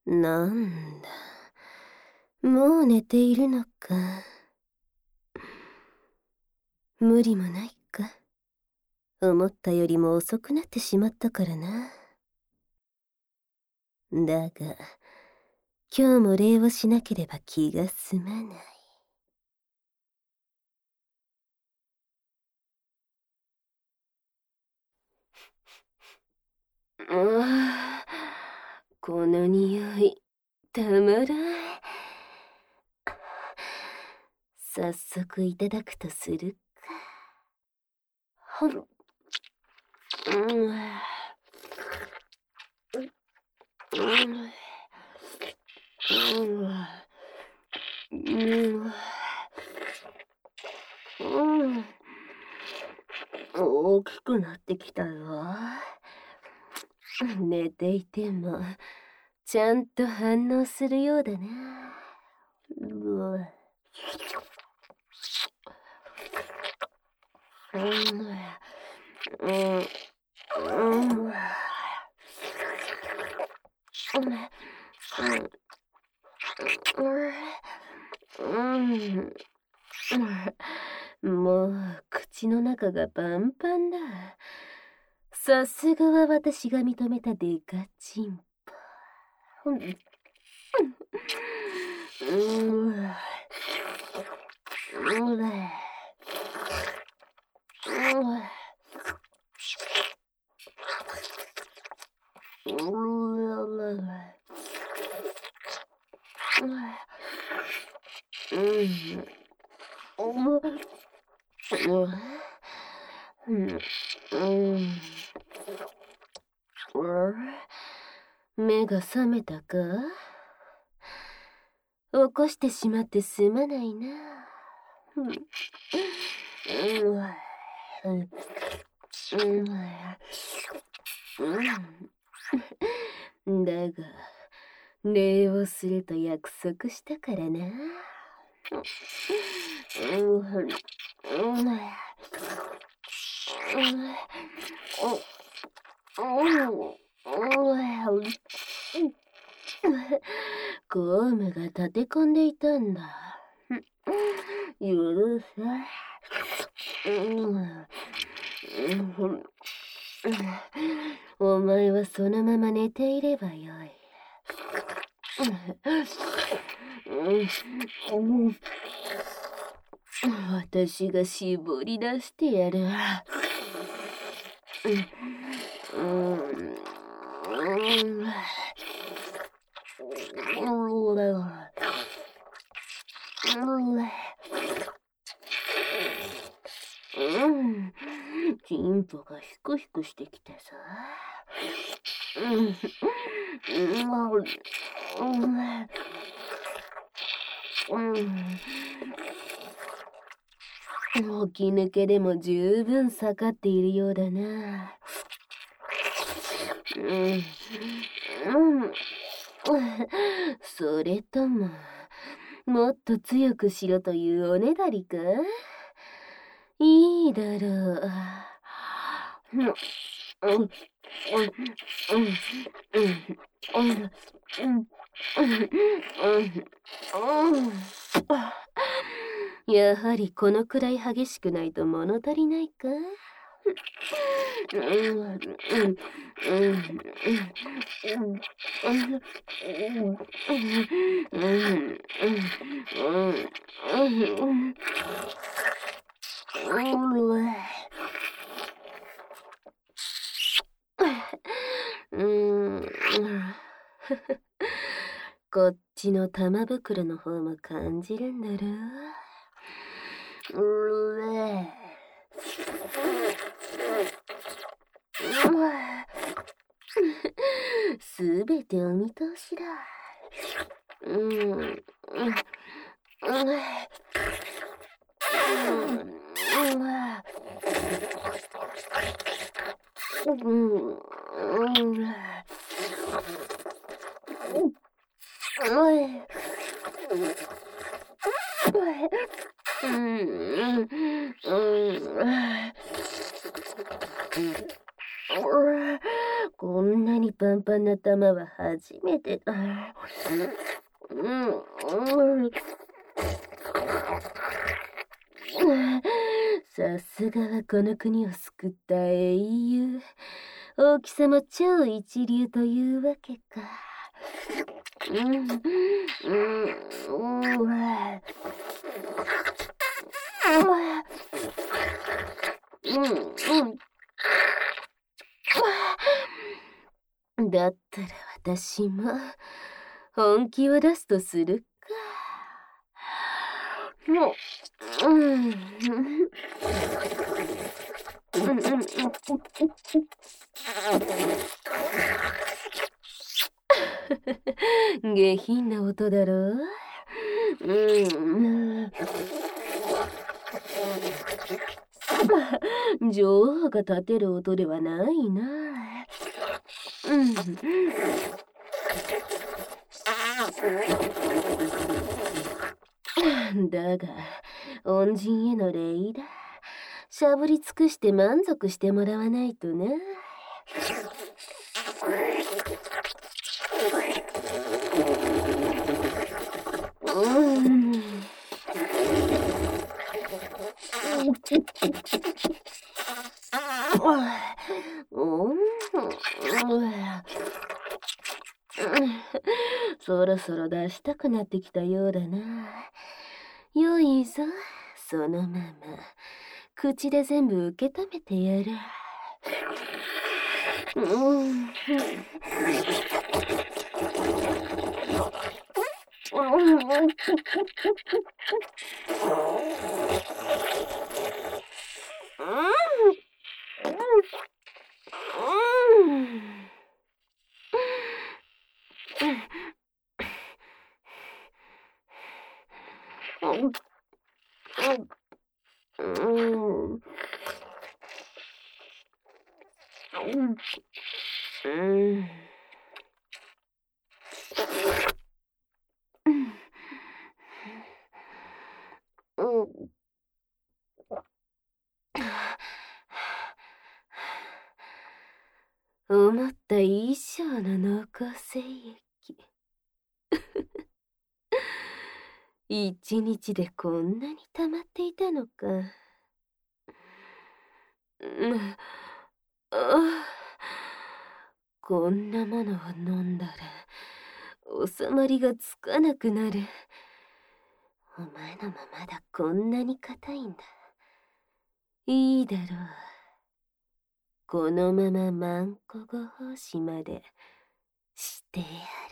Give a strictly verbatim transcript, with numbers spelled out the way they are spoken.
なんだ、もう寝ているのか。無理もないか。思ったよりも遅くなってしまったからな。だが、今日も礼をしなければ気が済まない。ああ、この匂い、たまらん。早速いただくとするか。ほん、うん、うん、うん、うん、大きくなってきたよ。寝ていてもちゃんと反応するようだな。うわ、うん、うん、うん、うん、もう口の中がパンパンだ。さすがは私が認めたデカチンポ。うん、うん、目が覚めたか？起こしてしまってすまないな。だが、礼をすると約束したからな。ゴムが立て込んでいたんだ。許せ。お前はそのまま寝ていればよい。私が絞り出してやる。チンポがヒクヒクしてきてさ。起き抜けでも十分盛っているようだな。それとも、もっと強くしろというおねだりか？いいだろう。やはりこのくらい激しくないと物足りないか？こっちの玉袋の方も感じるんだろう。うえすべてお見通しだ。うん、うん、 こんなにパンパンな玉は初めてだ。うん、うん、さすがはこの国を救った英雄。大きさも超一流というわけか。うん、うん、うん、うん、だったら私も本気を出すとするか。もう、うん、下品な音だろう。うん。女王が立てる音ではないな。うん。だが、恩人への礼だ。しゃぶり尽くして満足してもらわないとな。うん。そろそろ出したくなってきたようだな。よいぞ、そのまま口で全部受け止めてやる。うん。思った以上の濃厚精液。一日でこんなに溜まっていたのか。うん、あ、こんなものを飲んだら収まりがつかなくなる。お前のもまだこんなに硬いんだ。いいだろう。このままマンコご奉仕までしてやる。